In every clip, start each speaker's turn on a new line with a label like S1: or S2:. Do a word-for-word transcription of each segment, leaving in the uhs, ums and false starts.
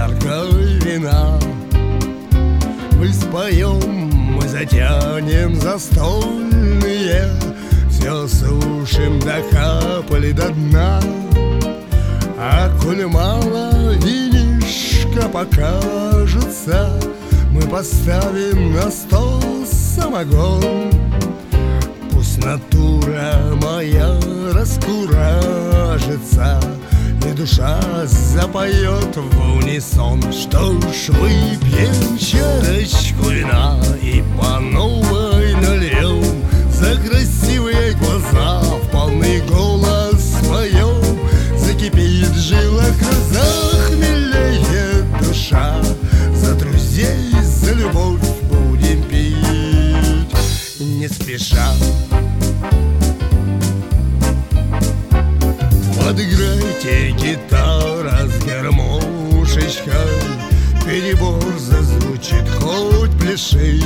S1: чаркой вина. Мы споем, мы затянем застольные, все сушим до капли до дна. А коль мало винишка покажется, мы поставим на стол самогон. Пусть натура моя раскуражится, и душа запоет в унисон. Что ж, выпьем чарочку вина и по новой нальем за красивые глаза, в полный голос поем. Закипит в жилах, захмелеет душа, за друзей, за любовь будем пить не спеша. Подыграйте, гитара с гармошечкой, перебор зазвучит, хоть пляши.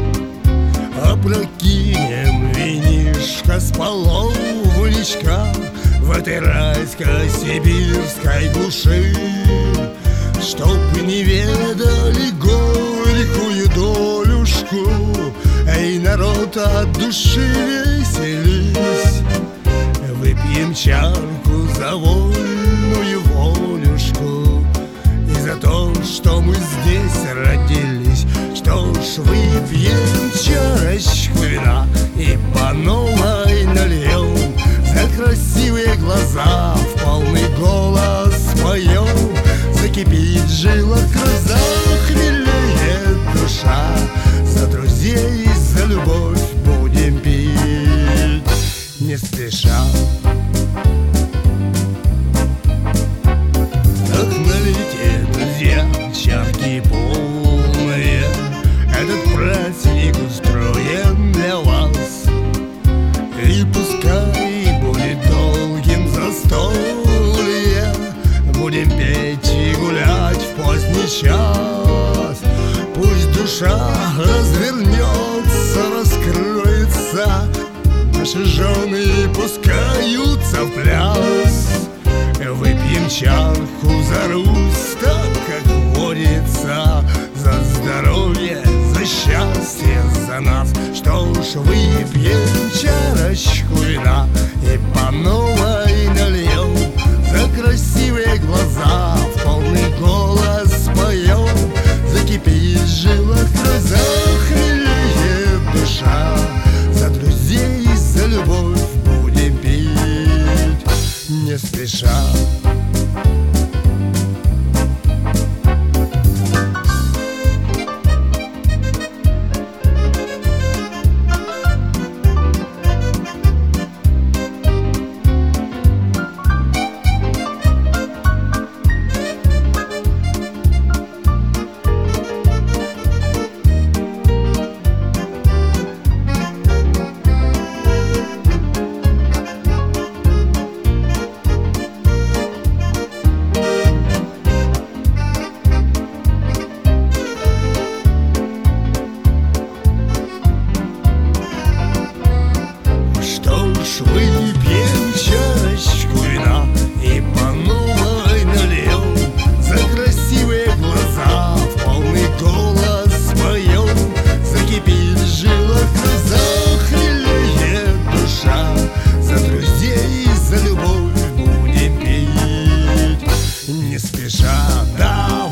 S1: Опрокинем винишко с половничка в этой райской сибирской глуши, чтоб не ведали горькую долюшку. Эй, народ, от души веселись, выпьем чарку за вольную волюшку и за то, что мы здесь родились. Что ж, выпьем чарочку вина и по новой нальем за красивые глаза, в полный голос поем. Закипит в жилах, захмелеет душа, за друзей, за любовь будем пить не спеша. Так налейте, друзья, чарки полные, этот праздник устроен для вас. И пускай будет долгим застолье, будем петь и гулять в поздний час. Пусть душа развернется, раскроется, наши жены пускаются в пляс. Выпьем чарку за Русь, так как водится, за здоровье, за счастье, за нас. Что ж, выпьем чарочку вина и по новой нальем за красивые глаза, в полный голос поем. Закипит в жилах, захмелеет душа, за друзей, за любовь будем пить не спеша. Выпьем чарочку вина и по новой нальем за красивые глаза, в полный голос поем. Закипит в жилах, захмелеет душа, за друзей, за любовь будем пить не спеша. Да,